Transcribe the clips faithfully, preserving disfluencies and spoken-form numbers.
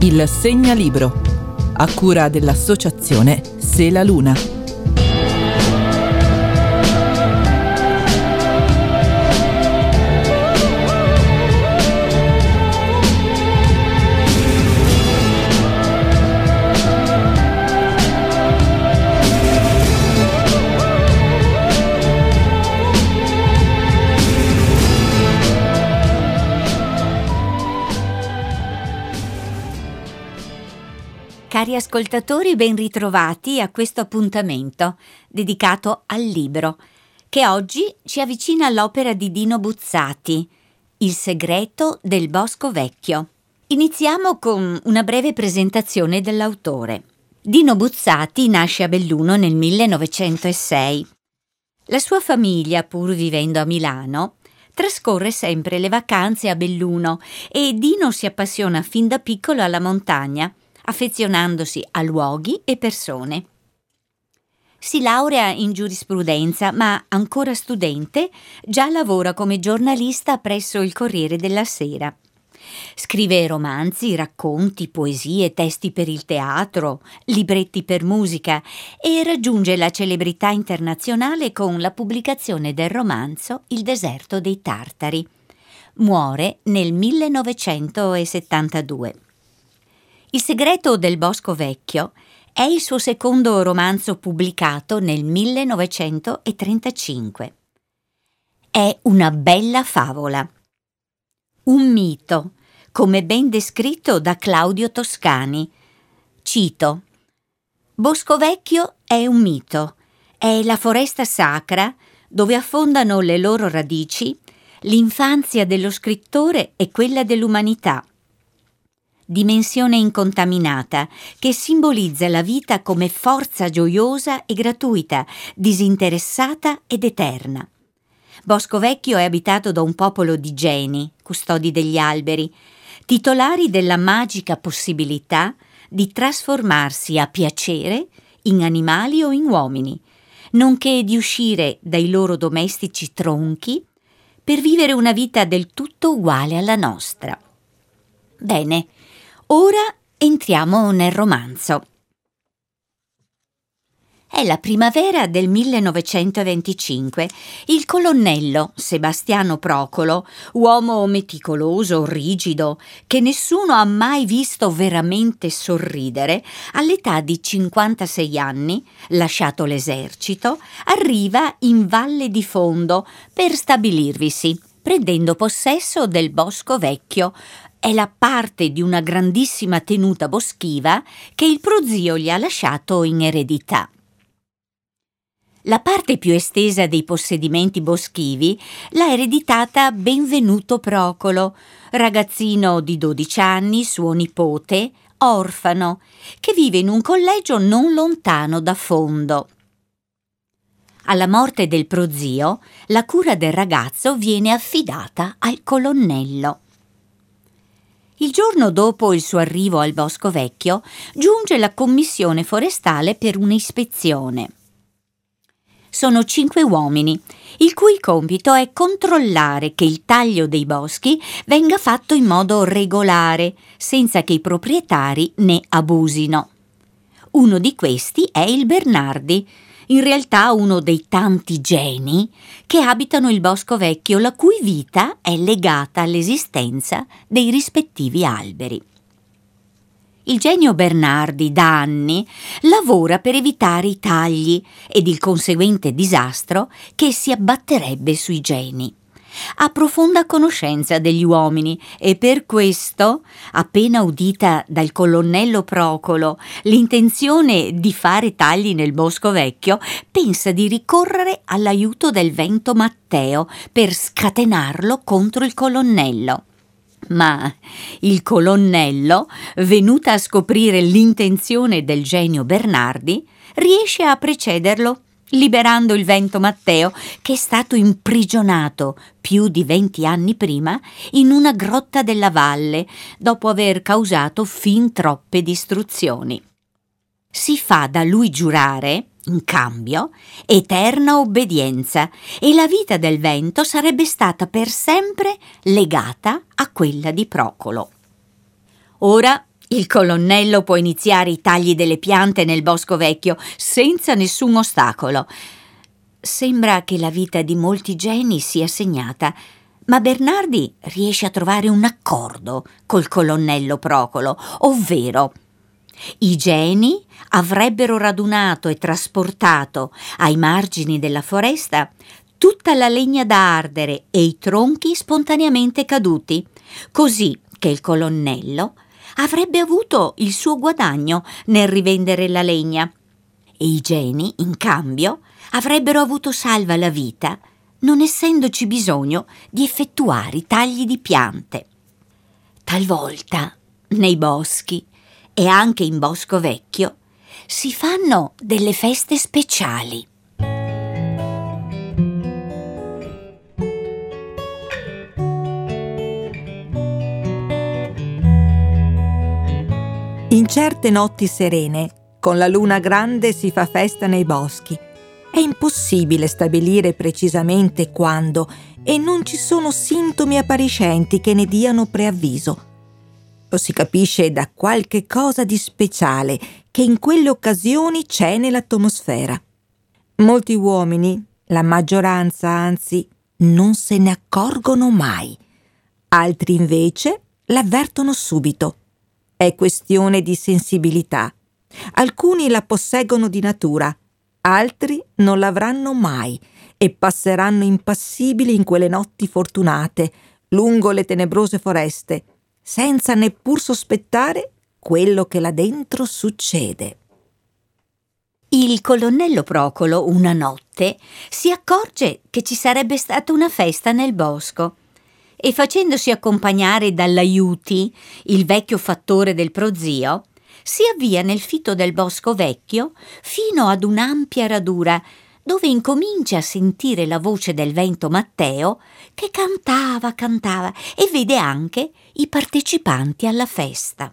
Il Segnalibro, a cura dell'associazione Se la Luna. Cari ascoltatori, ben ritrovati a questo appuntamento dedicato al libro, che oggi ci avvicina all'opera di Dino Buzzati, Il segreto del Bosco Vecchio. Iniziamo con una breve presentazione dell'autore. Dino Buzzati nasce a Belluno nel millenovecentosei. La sua famiglia, pur vivendo a Milano, trascorre sempre le vacanze a Belluno e Dino si appassiona fin da piccolo alla montagna, affezionandosi a luoghi e persone. Si laurea in giurisprudenza, ma ancora studente già lavora come giornalista presso il Corriere della Sera. Scrive romanzi, racconti, poesie, testi per il teatro, libretti per musica e raggiunge la celebrità internazionale con la pubblicazione del romanzo Il deserto dei Tartari. Muore nel millenovecentosettantadue. Il segreto del Bosco Vecchio è il suo secondo romanzo pubblicato nel millenovecentotrentacinque. È una bella favola. Un mito, come ben descritto da Claudio Toscani. Cito: Bosco Vecchio è un mito, è la foresta sacra dove affondano le loro radici l'infanzia dello scrittore e quella dell'umanità. Dimensione incontaminata che simbolizza la vita come forza gioiosa e gratuita, disinteressata ed eterna. Bosco Vecchio è abitato da un popolo di geni, custodi degli alberi, titolari della magica possibilità di trasformarsi a piacere in animali o in uomini, nonché di uscire dai loro domestici tronchi per vivere una vita del tutto uguale alla nostra. Bene, ora entriamo nel romanzo. È la primavera del millenovecentoventicinque. Il colonnello Sebastiano Procolo, uomo meticoloso, rigido, che nessuno ha mai visto veramente sorridere, all'età di cinquantasei anni, lasciato l'esercito, arriva in Valle di Fondo per stabilirvisi, prendendo possesso del Bosco Vecchio. È la parte di una grandissima tenuta boschiva che il prozio gli ha lasciato in eredità. La parte più estesa dei possedimenti boschivi l'ha ereditata Benvenuto Procolo, ragazzino di dodici anni, suo nipote, orfano, che vive in un collegio non lontano da Fondo. Alla morte del prozio, la cura del ragazzo viene affidata al colonnello. Il giorno dopo il suo arrivo al Bosco Vecchio, giunge la commissione forestale per un'ispezione. Sono cinque uomini, il cui compito è controllare che il taglio dei boschi venga fatto in modo regolare, senza che i proprietari ne abusino. Uno di questi è il Bernardi, in realtà uno dei tanti geni che abitano il Bosco Vecchio, la cui vita è legata all'esistenza dei rispettivi alberi. Il genio Bernardi da anni lavora per evitare i tagli ed il conseguente disastro che si abbatterebbe sui geni. Ha profonda conoscenza degli uomini e per questo, appena udita dal colonnello Procolo l'intenzione di fare tagli nel Bosco Vecchio, pensa di ricorrere all'aiuto del vento Matteo per scatenarlo contro il colonnello. Ma il colonnello, venuta a scoprire l'intenzione del genio Bernardi, riesce a precederlo, liberando il vento Matteo, che è stato imprigionato più di venti anni prima in una grotta della valle, dopo aver causato fin troppe distruzioni. Si fa da lui giurare, in cambio, eterna obbedienza, e la vita del vento sarebbe stata per sempre legata a quella di Procolo. Ora Il colonnello può iniziare i tagli delle piante nel bosco vecchio senza nessun ostacolo. Sembra che la vita di molti geni sia segnata, ma Bernardi riesce a trovare un accordo col colonnello Procolo, ovvero i geni avrebbero radunato e trasportato ai margini della foresta tutta la legna da ardere e i tronchi spontaneamente caduti, così che il colonnello avrebbe avuto il suo guadagno nel rivendere la legna e i geni, in cambio, avrebbero avuto salva la vita, non essendoci bisogno di effettuare i tagli di piante. Talvolta, nei boschi e anche in Bosco Vecchio, si fanno delle feste speciali. In certe notti serene, con la luna grande si fa festa nei boschi. È impossibile stabilire precisamente quando e non ci sono sintomi appariscenti che ne diano preavviso. Lo si capisce da qualche cosa di speciale che in quelle occasioni c'è nell'atmosfera. Molti uomini, la maggioranza anzi, non se ne accorgono mai. Altri invece l'avvertono subito. È questione di sensibilità. Alcuni la posseggono di natura, altri non l'avranno mai e passeranno impassibili in quelle notti fortunate, lungo le tenebrose foreste, senza neppur sospettare quello che là dentro succede. Il colonnello Procolo, una notte, si accorge che ci sarebbe stata una festa nel bosco e, facendosi accompagnare dall'Aiuti, il vecchio fattore del prozio, si avvia nel fitto del Bosco Vecchio fino ad un'ampia radura dove incomincia a sentire la voce del vento Matteo che cantava, cantava e vede anche i partecipanti alla festa.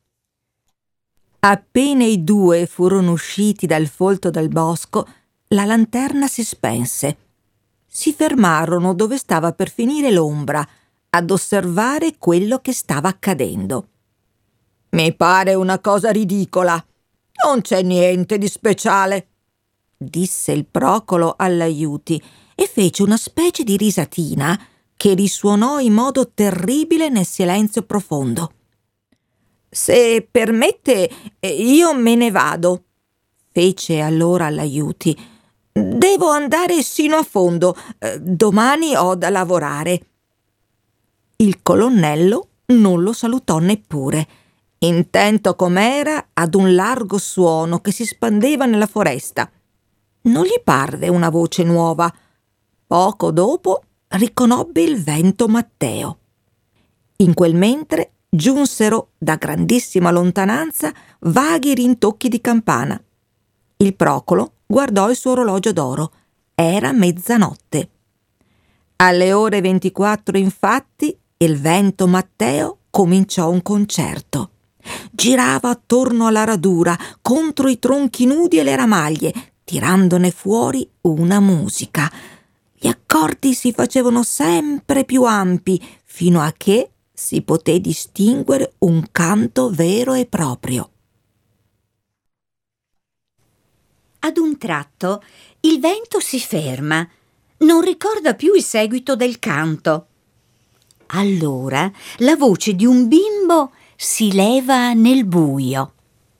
Appena i due furono usciti dal folto del bosco, la lanterna si spense. Si fermarono dove stava per finire l'ombra, ad osservare quello che stava accadendo. «Mi pare una cosa ridicola. Non c'è niente di speciale», disse il Procolo all'Aiuti e fece una specie di risatina che risuonò in modo terribile nel silenzio profondo. «Se permette, io me ne vado», fece allora l'Aiuti. «Devo andare sino a fondo. Domani ho da lavorare». Il colonnello non lo salutò neppure, intento com'era ad un largo suono che si spandeva nella foresta. Non gli parve una voce nuova. Poco dopo riconobbe il vento Matteo. In quel mentre giunsero da grandissima lontananza vaghi rintocchi di campana. Il Procolo guardò il suo orologio d'oro. Era mezzanotte. Alle ore ventiquattro, infatti, il vento Matteo cominciò un concerto. Girava attorno alla radura, contro i tronchi nudi e le ramaglie, tirandone fuori una musica. Gli accordi si facevano sempre più ampi, fino a che si poté distinguere un canto vero e proprio. Ad un tratto il vento si ferma, non ricorda più il seguito del canto. Allora la voce di un bimbo si leva nel buio.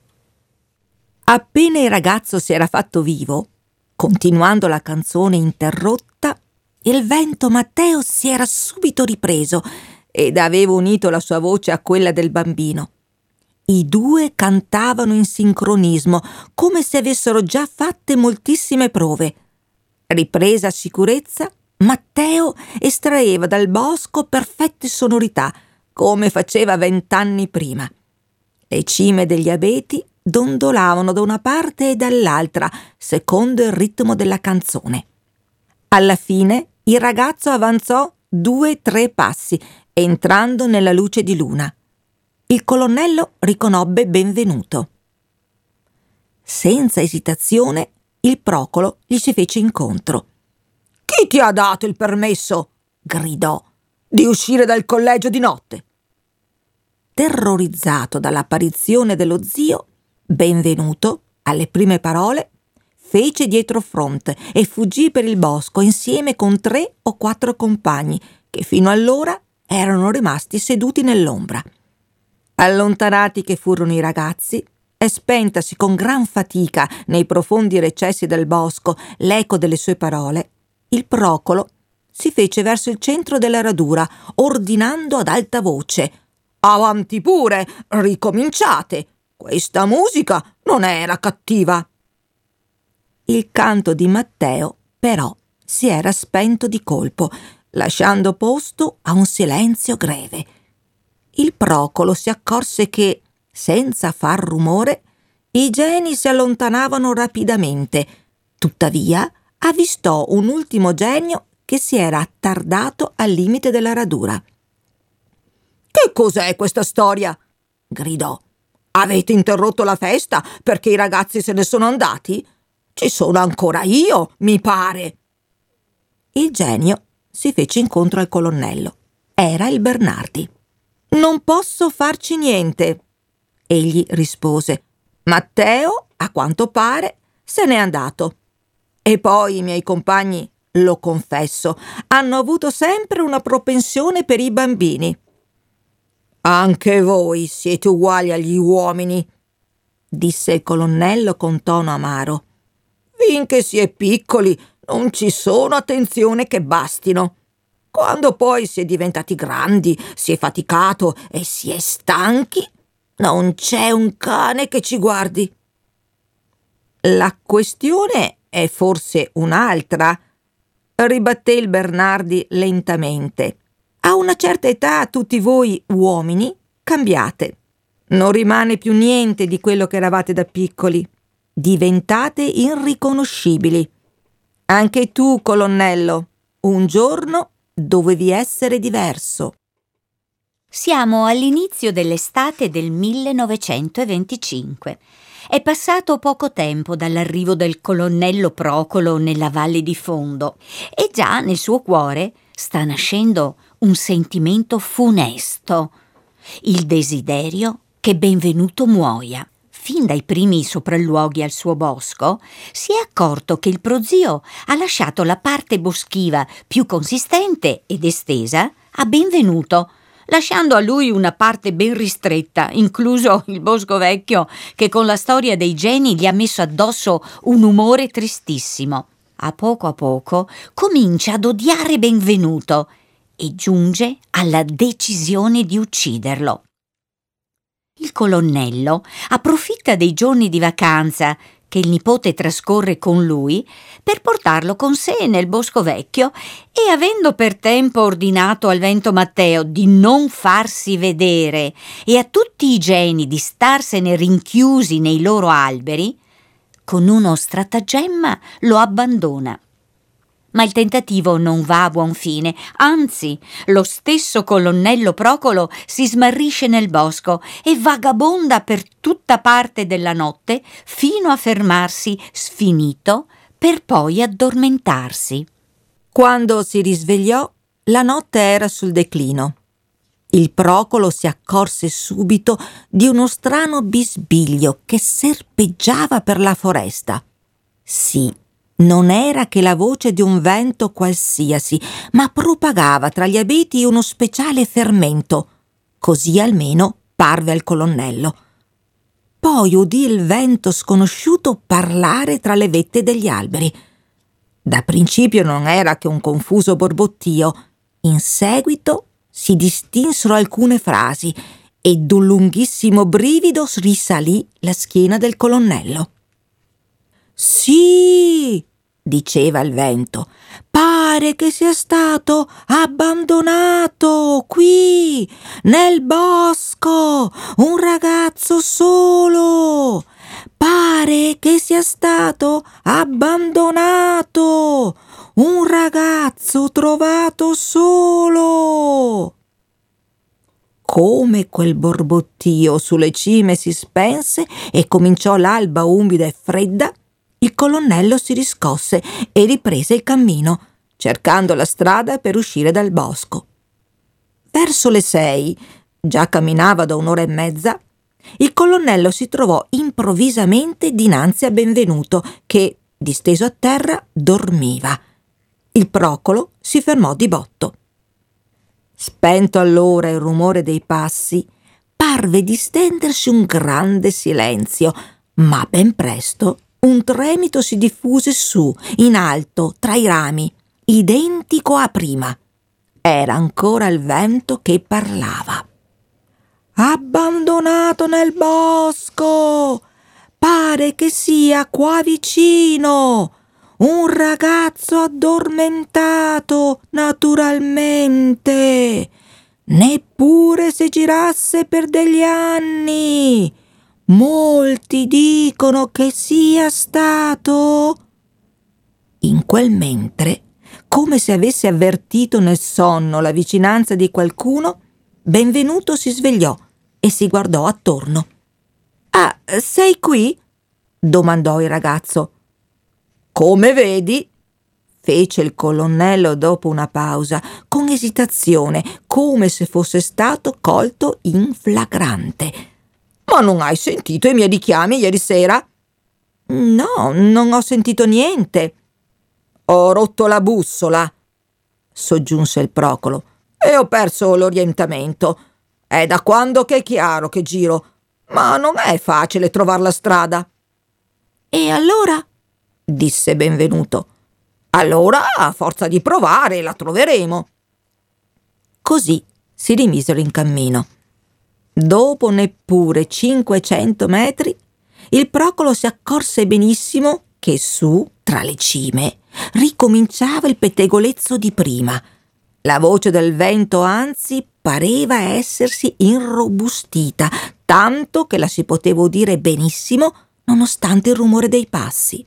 Appena il ragazzo si era fatto vivo, continuando la canzone interrotta, il vento Matteo si era subito ripreso ed aveva unito la sua voce a quella del bambino. I due cantavano in sincronismo, come se avessero già fatte moltissime prove. Ripresa sicurezza, Matteo estraeva dal bosco perfette sonorità, come faceva vent'anni prima. Le cime degli abeti dondolavano da una parte e dall'altra, secondo il ritmo della canzone. Alla fine il ragazzo avanzò due o tre passi, entrando nella luce di luna. Il colonnello riconobbe Benvenuto. Senza esitazione, il Procolo gli si fece incontro. «Chi ti ha dato il permesso?» gridò. «Di uscire dal collegio di notte?» terrorizzato dall'apparizione dello zio, benvenuto, alle prime parole, fece dietrofront e fuggì per il bosco insieme con tre o quattro compagni che fino allora erano rimasti seduti nell'ombra. Allontanati che furono i ragazzi e spentasi con gran fatica nei profondi recessi del bosco l'eco delle sue parole, il Procolo si fece verso il centro della radura, ordinando ad alta voce: «Avanti pure, ricominciate! Questa musica non era cattiva!» Il canto di Matteo, però, si era spento di colpo, lasciando posto a un silenzio greve. Il Procolo si accorse che, senza far rumore, i geni si allontanavano rapidamente. Tuttavia, avvistò un ultimo genio che si era attardato al limite della radura. «Che cos'è questa storia?» gridò. «Avete interrotto la festa perché i ragazzi se ne sono andati? Ci sono ancora io, mi pare!» Il genio si fece incontro al colonnello. Era il Bernardi. «Non posso farci niente», egli rispose. «Matteo, a quanto pare, se n'è andato. E poi i miei compagni, lo confesso, hanno avuto sempre una propensione per i bambini». «Anche voi siete uguali agli uomini», disse il colonnello con tono amaro. «Finché si è piccoli non ci sono attenzioni che bastino. Quando poi si è diventati grandi, si è faticato e si è stanchi, non c'è un cane che ci guardi». «La questione è forse un'altra», ribatté il Bernardi lentamente. «A una certa età tutti voi uomini cambiate. Non rimane più niente di quello che eravate da piccoli. Diventate irriconoscibili. Anche tu, colonnello, un giorno dovevi essere diverso». Siamo all'inizio dell'estate del millenovecentoventicinque. È passato poco tempo dall'arrivo del colonnello Procolo nella Valle di Fondo e già nel suo cuore sta nascendo un sentimento funesto, il desiderio che Benvenuto muoia. Fin dai primi sopralluoghi al suo bosco si è accorto che il prozio ha lasciato la parte boschiva più consistente ed estesa a Benvenuto, lasciando a lui una parte ben ristretta, incluso il bosco vecchio che con la storia dei geni gli ha messo addosso un umore tristissimo. A poco a poco comincia ad odiare Benvenuto e giunge alla decisione di ucciderlo. Il colonnello approfitta dei giorni di vacanza che il nipote trascorre con lui per portarlo con sé nel bosco vecchio e, avendo per tempo ordinato al vento Matteo di non farsi vedere e a tutti i geni di starsene rinchiusi nei loro alberi, con uno stratagemma lo abbandona. Ma il tentativo non va a buon fine, anzi, lo stesso colonnello Procolo si smarrisce nel bosco e vagabonda per tutta parte della notte fino a fermarsi sfinito per poi addormentarsi. Quando si risvegliò, la notte era sul declino. Il Procolo si accorse subito di uno strano bisbiglio che serpeggiava per la foresta. Sì, non era che la voce di un vento qualsiasi, ma propagava tra gli abeti uno speciale fermento. Così almeno parve al colonnello. Poi udì il vento sconosciuto parlare tra le vette degli alberi. Da principio non era che un confuso borbottio. In seguito si distinsero alcune frasi ed un lunghissimo brivido risalì la schiena del colonnello. «Sì», diceva il vento, «pare che sia stato abbandonato qui, nel bosco, un ragazzo solo. Pare che sia stato abbandonato, un ragazzo trovato solo». Come quel borbottio sulle cime si spense e cominciò l'alba umida e fredda, il colonnello si riscosse e riprese il cammino, cercando la strada per uscire dal bosco. Verso le sei, già camminava da un'ora e mezza, il colonnello si trovò improvvisamente dinanzi a Benvenuto, che, disteso a terra, dormiva. Il procolo si fermò di botto. Spento allora il rumore dei passi, parve distendersi un grande silenzio, ma ben presto un tremito si diffuse su, in alto, tra i rami, identico a prima. Era ancora il vento che parlava. «Abbandonato nel bosco! Pare che sia qua vicino! Un ragazzo addormentato, naturalmente! Neppure se girasse per degli anni! Molti dicono che sia stato...» In quel mentre, come se avesse avvertito nel sonno la vicinanza di qualcuno, Benvenuto si svegliò e si guardò attorno. «Ah, sei qui?» domandò il ragazzo. «Come vedi», fece il colonnello dopo una pausa, con esitazione, come se fosse stato colto in flagrante. «Ma non hai sentito i miei richiami ieri sera?» «No, non ho sentito niente». «Ho rotto la bussola», soggiunse il procolo, «e ho perso l'orientamento. È da quando che è chiaro che giro, ma non è facile trovar la strada». «E allora?» disse Benvenuto. «Allora, a forza di provare, la troveremo». Così si rimisero in cammino. Dopo neppure cinquecento metri, il procolo si accorse benissimo che su, tra le cime, ricominciava il pettegolezzo di prima. La voce del vento, anzi, pareva essersi irrobustita, tanto che la si poteva udire benissimo nonostante il rumore dei passi.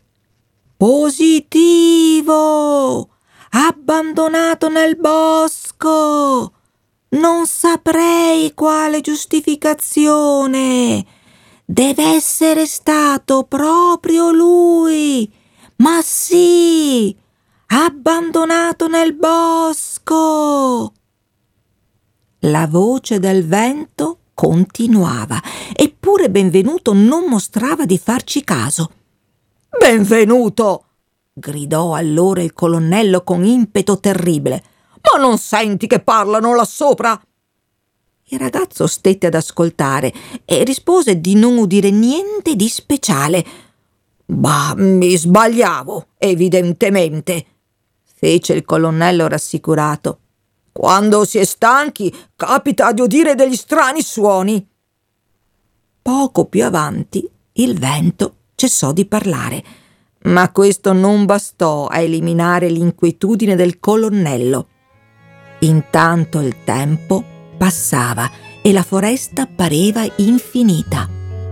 «Positivo! Abbandonato nel bosco! Non saprei quale giustificazione! Deve essere stato proprio lui! Ma sì! Abbandonato nel bosco!» La voce del vento continuava, eppure Benvenuto non mostrava di farci caso. «Benvenuto!» gridò allora il colonnello con impeto terribile. «Ma non senti che parlano là sopra?» Il ragazzo stette ad ascoltare e rispose di non udire niente di speciale. «Ma mi sbagliavo, evidentemente», fece il colonnello rassicurato. «Quando si è stanchi capita di udire degli strani suoni». Poco più avanti il vento cessò di parlare, ma questo non bastò a eliminare l'inquietudine del colonnello. Intanto il tempo passava e la foresta pareva infinita.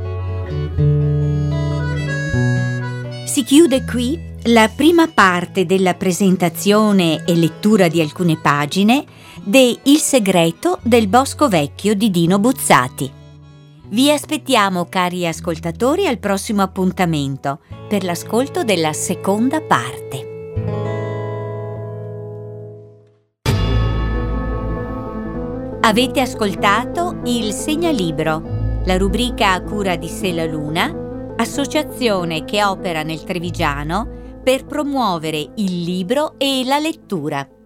Si chiude qui la prima parte della presentazione e lettura di alcune pagine de Il segreto del Bosco Vecchio di Dino Buzzati. Vi aspettiamo, cari ascoltatori, al prossimo appuntamento per l'ascolto della seconda parte. Avete ascoltato Il Segnalibro, la rubrica a cura di Sela Luna, associazione che opera nel Trevigiano per promuovere il libro e la lettura.